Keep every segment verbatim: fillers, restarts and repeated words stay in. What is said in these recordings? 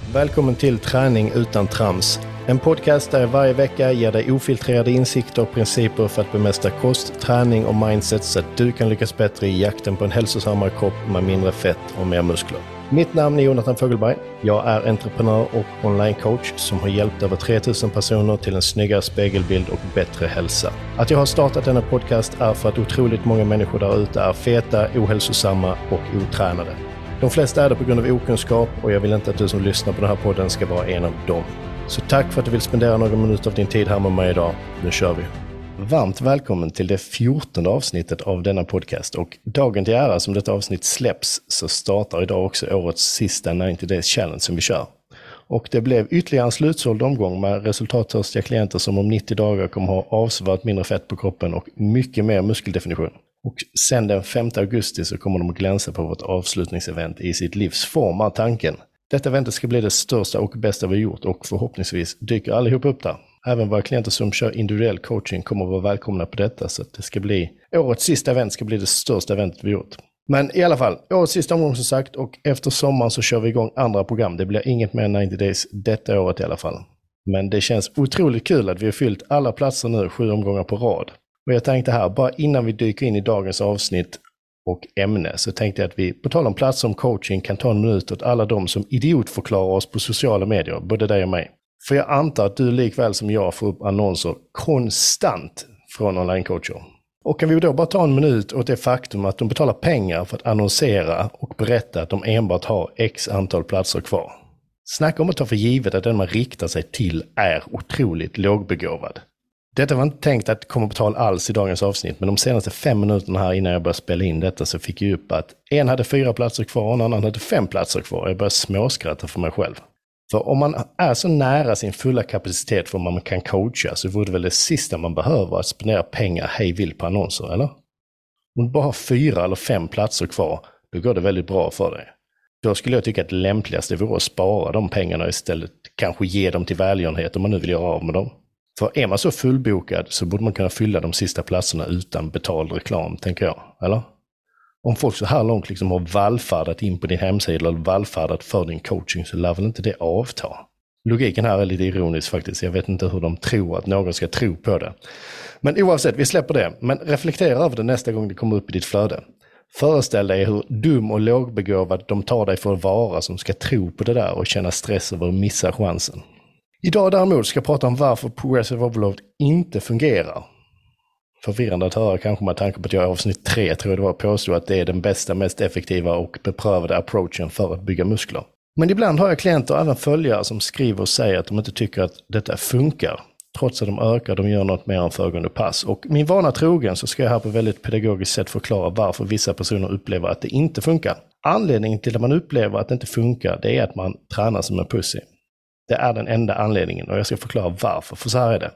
Välkommen till Träning utan trams. En podcast där jag varje vecka ger dig ofiltrerade insikter och principer för att bemästra kost, träning och mindset så att du kan lyckas bättre i jakten på en hälsosammare kropp med mindre fett och mer muskler. Mitt namn är Jonathan Fogelberg. Jag är entreprenör och online-coach som har hjälpt över tre tusen personer till en snyggare spegelbild och bättre hälsa. Att jag har startat denna podcast är för att otroligt många människor där ute är feta, ohälsosamma och otränade. De flesta är det på grund av okunskap och jag vill inte att du som lyssnar på den här podden ska vara en av dem. Så tack för att du vill spendera några minuter av din tid här med mig idag. Nu kör vi! Varmt välkommen till det fjortonde avsnittet av denna podcast, och dagen till ära som detta avsnitt släpps så startar idag också årets sista nittio days challenge som vi kör. Och det blev ytterligare en slutsåld omgång med resultattörstiga klienter som om nittio dagar kommer ha avsevärt mindre fett på kroppen och mycket mer muskeldefinition. Och sen den femte augusti så kommer de att glänsa på vårt avslutningsevent i sitt livs form av tanken. Detta eventet ska bli det största och bästa vi gjort och förhoppningsvis dyker allihop upp där. Även våra klienter som kör individuell coaching kommer att vara välkomna på detta, så att det ska bli, årets sista event ska bli det största eventet vi gjort. Men i alla fall, årets sista omgång som sagt, och efter sommaren så kör vi igång andra program. Det blir inget mer nittio days detta året i alla fall. Men det känns otroligt kul att vi har fyllt alla platser nu sju omgångar på rad. Och jag tänkte här, bara innan vi dyker in i dagens avsnitt och ämne, så tänkte jag att vi på tal om platser om coaching kan ta en minut åt alla de som idiotförklarar oss på sociala medier, både dig och mig. För jag antar att du likväl som jag får upp annonser konstant från online-coacher. Och kan vi då bara ta en minut åt det faktum att de betalar pengar för att annonsera och berätta att de enbart har x antal platser kvar. Snacka om att ta för givet att den man riktar sig till är otroligt lågbegåvad. Detta var inte tänkt att komma på tal alls i dagens avsnitt, men de senaste fem minuterna här innan jag började spela in detta så fick jag upp att en hade fyra platser kvar och en annan hade fem platser kvar. Jag började småskratta för mig själv. För om man är så nära sin fulla kapacitet för vad man kan coacha, så vore det väl det sista man behöver att spendera pengar hej vill på annonser, eller? Om du bara har fyra eller fem platser kvar, då går det väldigt bra för dig. Då skulle jag tycka att det lämpligaste vore att spara de pengarna istället, kanske ge dem till välgörenhet om man nu vill göra av med dem. För är man så fullbokad så borde man kunna fylla de sista platserna utan betald reklam, tänker jag, eller? Om folk så här långt liksom har vallfärdat in på din hemsida eller vallfärdat för din coaching, så lär väl inte det avta. Logiken här är lite ironisk faktiskt. Jag vet inte hur de tror att någon ska tro på det. Men oavsett, vi släpper det. Men reflektera över det nästa gång det kommer upp i ditt flöde. Föreställ dig hur dum och lågbegåvad de tar dig för att vara som ska tro på det där och känna stress över att missa chansen. Idag däremot ska jag prata om varför Progressive Overload inte fungerar. Förvirrande att höra kanske med tanke på att jag i avsnitt tre tror jag det var påstod att det är den bästa, mest effektiva och beprövade approachen för att bygga muskler. Men ibland har jag klienter och även följare som skriver och säger att de inte tycker att detta funkar. Trots att de ökar, de gör något mer än föregående pass. Och min vana trogen så ska jag här på väldigt pedagogiskt sätt förklara varför vissa personer upplever att det inte funkar. Anledningen till att man upplever att det inte funkar, det är att man tränar som en pussy. Det är den enda anledningen och jag ska förklara varför, för så här är det.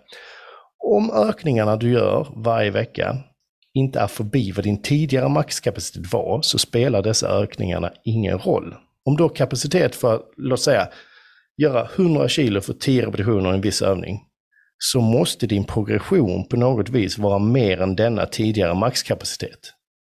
Om ökningarna du gör varje vecka inte är förbi vad din tidigare maxkapacitet var, så spelar dessa ökningarna ingen roll. Om du har kapacitet för, låt säga, göra hundra kilo för tio repetitioner i en viss övning, så måste din progression på något vis vara mer än denna tidigare maxkapacitet.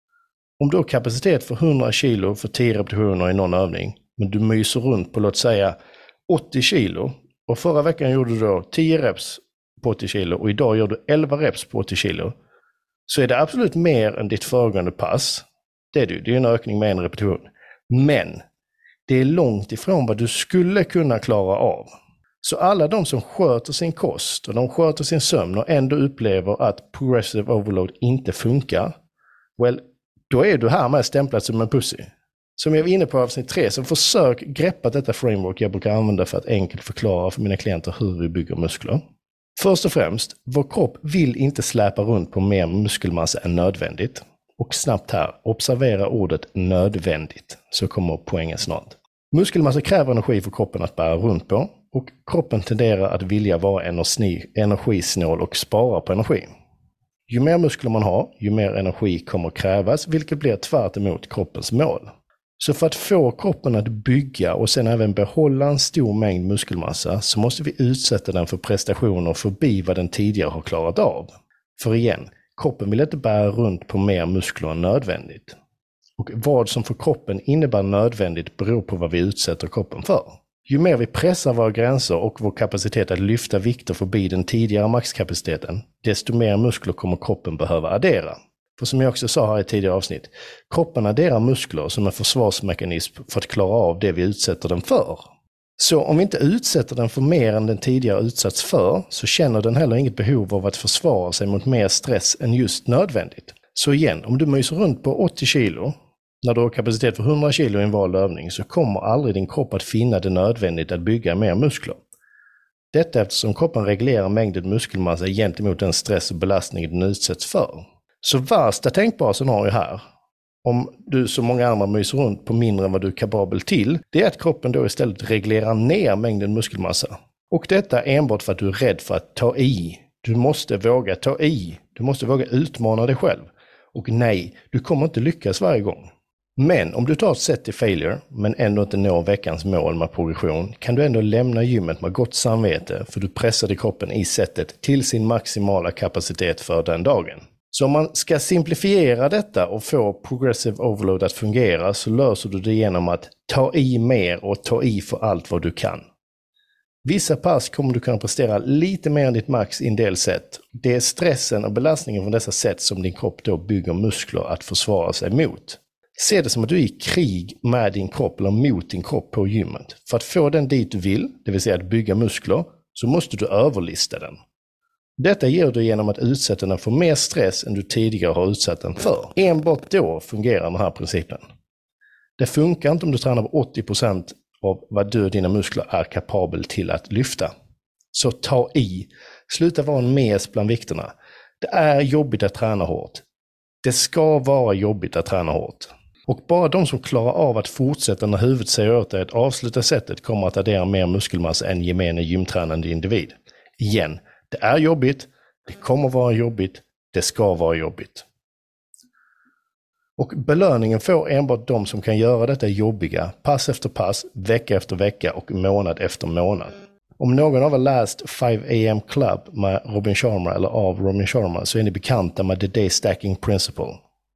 Om du har kapacitet för hundra kilo för tio repetitioner i någon övning, men du myser runt på, låt säga, åttio kilo, och förra veckan gjorde du då tio reps på åttio kilo och idag gör du elva reps på åttio kilo, så är det absolut mer än ditt föregående pass. Det är du, det är en ökning med en repetition. Men det är långt ifrån vad du skulle kunna klara av. Så alla de som sköter sin kost och de sköter sin sömn och ändå upplever att Progressive Overload inte funkar, well, då är du här med stämplat som en pussy. Som jag var inne på avsnitt tre, så försök greppa detta framework jag brukar använda för att enkelt förklara för mina klienter hur vi bygger muskler. Först och främst, vår kropp vill inte släpa runt på mer muskelmassa än nödvändigt. Och snabbt här, observera ordet nödvändigt, så kommer poängen snart. Muskelmassa kräver energi för kroppen att bära runt på, och kroppen tenderar att vilja vara energisnål och spara på energi. Ju mer muskler man har, ju mer energi kommer krävas, vilket blir tvärt emot kroppens mål. Så för att få kroppen att bygga och sen även behålla en stor mängd muskelmassa, så måste vi utsätta den för prestationer förbi vad den tidigare har klarat av. För igen, kroppen vill inte bära runt på mer muskler än nödvändigt. Och vad som för kroppen innebär nödvändigt beror på vad vi utsätter kroppen för. Ju mer vi pressar våra gränser och vår kapacitet att lyfta vikter förbi den tidigare maxkapaciteten, desto mer muskler kommer kroppen behöva addera. För som jag också sa här i tidigare avsnitt, kroppen adderar muskler som en försvarsmekanism för att klara av det vi utsätter den för. Så om vi inte utsätter den för mer än den tidigare utsatts för, så känner den heller inget behov av att försvara sig mot mer stress än just nödvändigt. Så igen, om du myser runt på åttio kilo, när du har kapacitet för hundra kilo i en vald övning, så kommer aldrig din kropp att finna det nödvändigt att bygga mer muskler. Detta eftersom kroppen reglerar mängden muskelmassa gentemot den stress och belastning den utsätts för. Så värsta tänkbara scenario här, om du som många andra myser runt på mindre än vad du är kapabel till, det är att kroppen då istället reglerar ner mängden muskelmassa. Och detta enbart för att du är rädd för att ta i. Du måste våga ta i. Du måste våga utmana dig själv. Och nej, du kommer inte lyckas varje gång. Men om du tar ett set till failure, men ändå inte når veckans mål med progression, kan du ändå lämna gymmet med gott samvete, för du pressade kroppen i setet till sin maximala kapacitet för den dagen. Så om man ska simplifiera detta och få progressive overload att fungera, så löser du det genom att ta i mer och ta i för allt vad du kan. Vissa pass kommer du kunna prestera lite mer än ditt max i en del sätt. Det är stressen och belastningen från dessa sätt som din kropp då bygger muskler att försvara sig mot. Se det som att du är i krig med din kropp eller mot din kropp på gymmet. För att få den dit du vill, det vill säga att bygga muskler, så måste du överlista den. Detta ger du genom att utsätta den för mer stress än du tidigare har utsatt den för. Enbart då fungerar den här principen. Det funkar inte om du tränar på åttio procent av vad du och dina muskler är kapabel till att lyfta. Så ta i. Sluta vara en mes bland vikterna. Det är jobbigt att träna hårt. Det ska vara jobbigt att träna hårt. Och bara de som klarar av att fortsätta när huvudet säger åt dig att avsluta sättet kommer att addera mer muskelmassa än gemene gymtränande individ. Igen, det är jobbigt, det kommer vara jobbigt, det ska vara jobbigt. Och belöningen får enbart de som kan göra detta jobbiga, pass efter pass, vecka efter vecka och månad efter månad. Om någon av er läst five a m Club med Robin Sharma eller av Robin Sharma, så är ni bekanta med The Day Stacking Principle.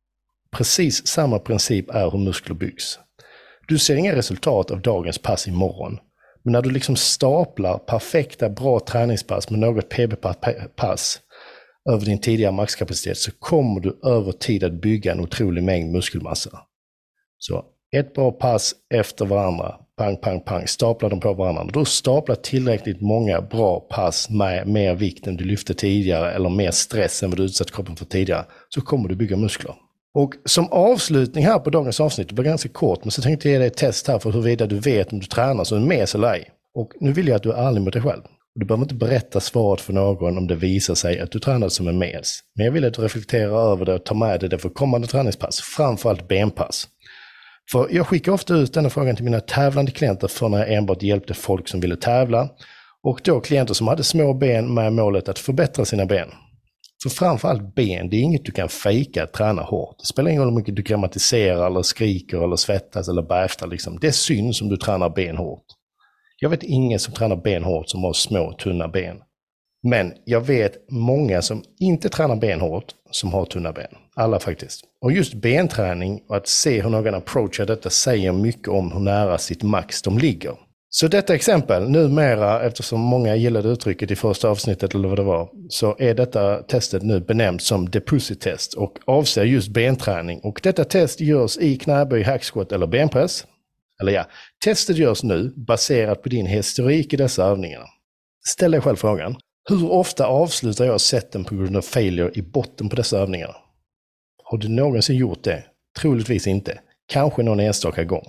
Precis samma princip är hur muskler byggs. Du ser inga resultat av dagens pass imorgon. Men när du liksom staplar perfekta bra träningspass med något P B-pass över din tidigare maxkapacitet, så kommer du över tid att bygga en otrolig mängd muskelmassa. Så ett bra pass efter varandra, pang, pang, pang, staplar dem på varandra. Då staplar tillräckligt många bra pass med mer vikt än du lyfte tidigare eller mer stress än vad du utsatt kroppen för tidigare, så kommer du bygga muskler. Och som avslutning här på dagens avsnitt, det var ganska kort, men så tänkte jag ge dig ett test här för huruvida du vet om du tränar som en mes eller ej. Och nu vill jag att du är ärlig mot dig själv. Du behöver inte berätta svaret för någon om det visar sig att du tränar som en mes. Men jag vill att du reflekterar över det och tar med dig det för kommande träningspass, framförallt benpass. För jag skickar ofta ut denna frågan till mina tävlande klienter för när jag enbart hjälpte folk som ville tävla. Och då klienter som hade små ben med målet att förbättra sina ben. För framförallt ben, det är inget du kan fejka att träna hårt. Det spelar ingen roll hur mycket du grammatiserar eller skriker eller svettas eller bäftar. Liksom. Det är synd som du tränar ben hårt. Jag vet ingen som tränar ben hårt som har små, tunna ben. Men jag vet många som inte tränar ben hårt som har tunna ben. Alla faktiskt. Och just benträning och att se hur någon approachar detta säger mycket om hur nära sitt max de ligger. Så detta exempel, numera, eftersom många gillade uttrycket i första avsnittet eller vad det var, så är detta testet nu benämnt som The Pussy-test och avser just benträning. Och detta test görs i knäböj, hacksquat eller benpress. Eller ja, testet görs nu baserat på din historik i dessa övningar. Ställ dig själv frågan, hur ofta avslutar jag sätten på grund av failure i botten på dessa övningar? Har du någonsin gjort det? Troligtvis inte. Kanske någon enstaka gång.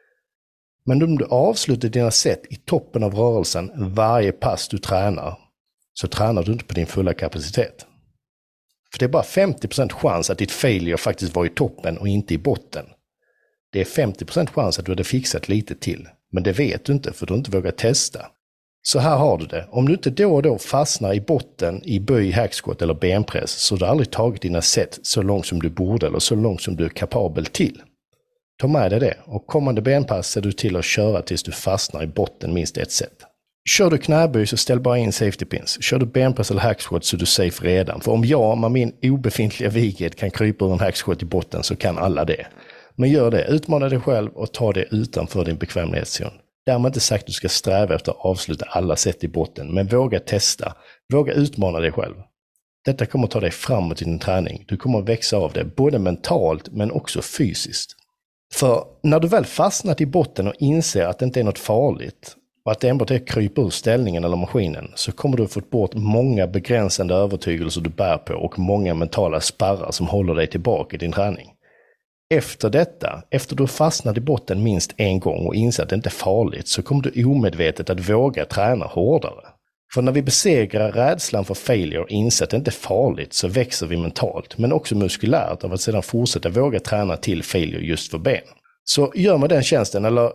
Men om du avslutar dina sätt i toppen av rörelsen varje pass du tränar, så tränar du inte på din fulla kapacitet. För det är bara femtio procent chans att ditt failure faktiskt var i toppen och inte i botten. Det är femtio procent chans att du hade fixat lite till, men det vet du inte för du inte vågar testa. Så här har du det. Om du inte då och då fastnar i botten i böj, hacksquat eller benpress, så har du aldrig tagit dina sätt så långt som du borde eller så långt som du är kapabel till. Ta med dig det och kommande benpass ser du till att köra tills du fastnar i botten minst ett sätt. Kör du knäböj så ställ bara in safety pins. Kör du benpress eller hacksquat så är du safe redan. För om jag med min obefintliga vighet kan krypa ur en hacksquat i botten så kan alla det. Men gör det, utmana dig själv och ta det utanför din bekvämlighetszon. Därmed inte sagt att du ska sträva efter att avsluta alla sätt i botten, men våga testa, våga utmana dig själv. Detta kommer att ta dig framåt i din träning. Du kommer att växa av det, både mentalt men också fysiskt. För när du väl fastnat i botten och inser att det inte är något farligt och att det enbart är krypa ur ställningen eller maskinen, så kommer du att få bort många begränsande övertygelser du bär på och många mentala spärrar som håller dig tillbaka i din träning. Efter detta, efter du fastnat i botten minst en gång och inser att det inte är farligt, så kommer du omedvetet att våga träna hårdare. För när vi besegrar rädslan för failure och inser att det inte är farligt, så växer vi mentalt, men också muskulärt av att sedan fortsätta våga träna till failure just för ben. Så gör mig den tjänsten, eller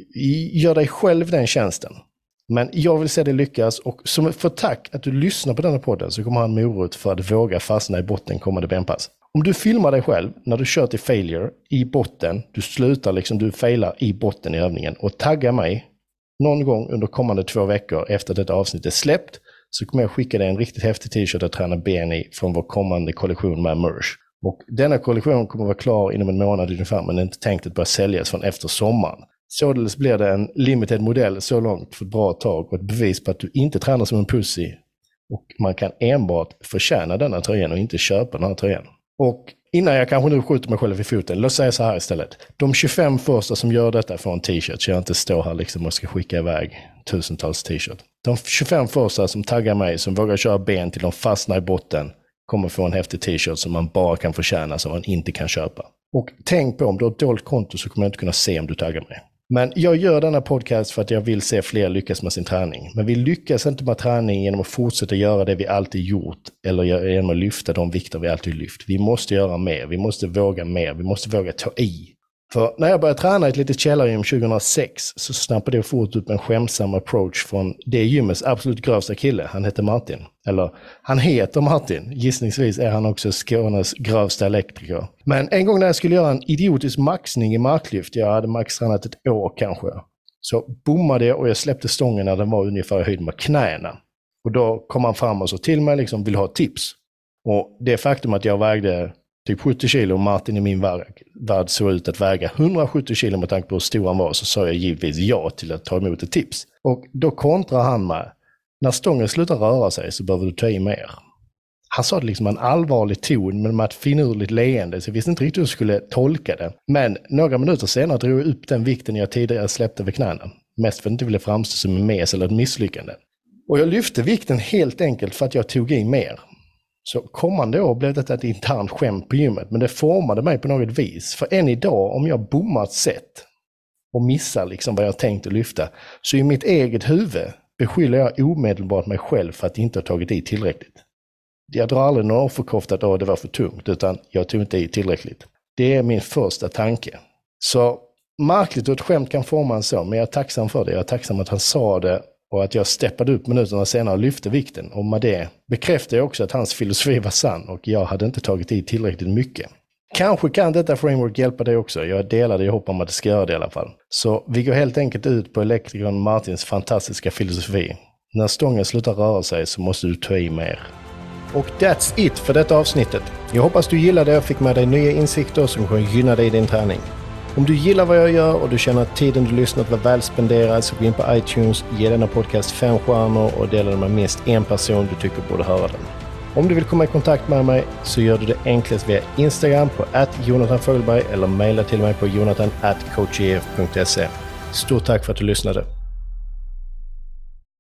gör dig själv den tjänsten. Men jag vill se dig lyckas, och som för tack att du lyssnar på denna podden så kommer han morot för att våga fastna i botten kommande benpass. Om du filmar dig själv när du kör till failure i botten, du slutar liksom, du failar i botten i övningen, och taggar mig någon gång under kommande två veckor efter detta avsnitt är släppt, så kommer jag skicka dig en riktigt häftig t-shirt att träna ben i från vår kommande kollektion med Merge. Och denna kollektion kommer vara klar inom en månad ungefär, men är inte tänkt att börja säljas från efter sommaren. Således blir det en limited modell så långt för ett bra tag, och ett bevis på att du inte tränar som en pussy. Och man kan enbart förtjäna denna tröjan och inte köpa den här tröjan. Och innan jag kanske nu skjuter mig själv i foten, låt säga så här istället. De tjugofem första som gör detta får en t-shirt, så jag inte står här liksom och ska skicka iväg tusentals t-shirt. De tjugofem första som taggar mig, som vågar köra ben till de fastnar i botten, kommer få en häftig t-shirt som man bara kan förtjäna, som man inte kan köpa. Och tänk på, om du har ett dolt konto så kommer jag inte kunna se om du taggar mig. Men jag gör denna podcast för att jag vill se fler lyckas med sin träning. Men vi lyckas inte med träning genom att fortsätta göra det vi alltid gjort, eller genom att lyfta de vikter vi alltid lyft. Vi måste göra mer, vi måste våga mer, vi måste våga ta i. För när jag började träna i ett litet källargym tjugohundrasex så snappade jag fort upp en skämsam approach från det gymmets absolut grövsta kille. Han heter Martin. Eller, han heter Martin. Gissningsvis är han också Skånes grövsta elektriker. Men en gång när jag skulle göra en idiotisk maxning i marklyft, jag hade maxtränat ett år kanske, så bommade jag och jag släppte stången när den var ungefär i höjd med knäna. Och då kom han fram och så till mig liksom, vill ha tips. Och det faktum att jag vägde typ sjuttio kilo och Martin i min värld såg ut att väga hundrasjuttio kilo med tanke på hur stor han var, så sa jag givetvis ja till att ta emot ett tips. Och då kontrar han med, när stången slutar röra sig så behöver du ta i mer. Han sa det liksom en allvarlig ton, men med ett finurligt leende, så jag visste inte riktigt hur jag skulle tolka det. Men några minuter senare drog jag upp den vikten jag tidigare släppte vid knäna. Mest för att jag inte ville framstå som en mes eller ett misslyckande. Och jag lyfte vikten helt enkelt för att jag tog i mer. Så kommande år blev detta ett internt skämt på gymmet, men det formade mig på något vis. För än idag, om jag bommar ett sätt och missar liksom vad jag tänkt att lyfta, så i mitt eget huvud beskyller jag omedelbart mig själv för att inte ha tagit i tillräckligt. Jag drar aldrig någon offerkofta att det var för tungt, utan jag tog inte i tillräckligt. Det är min första tanke. Så märkligt att ett skämt kan forma en så, men jag är tacksam för det. Jag är tacksam att han sa det. Och att jag steppade upp minuterna senare och lyfte vikten. Och med det bekräftar jag också att hans filosofi var sann och jag hade inte tagit i tillräckligt mycket. Kanske kan detta framework hjälpa dig också. Jag delar det i hopp om att det ska göra det i alla fall. Så vi går helt enkelt ut på elektrikern Martins fantastiska filosofi. När stången slutar röra sig så måste du ta i mer. Och that's it för detta avsnittet. Jag hoppas du gillade och fick med dig nya insikter som kommer gynna dig i din träning. Om du gillar vad jag gör och du känner att tiden du lyssnat var väl spenderad, så gå in på iTunes, ge denna podcast fem stjärnor och dela den med minst en person du tycker borde höra den. Om du vill komma i kontakt med mig så gör du det enklast via Instagram på at Jonathan Fogelberg eller mejla till mig på jonathan at coachef punkt se. Stort tack för att du lyssnade.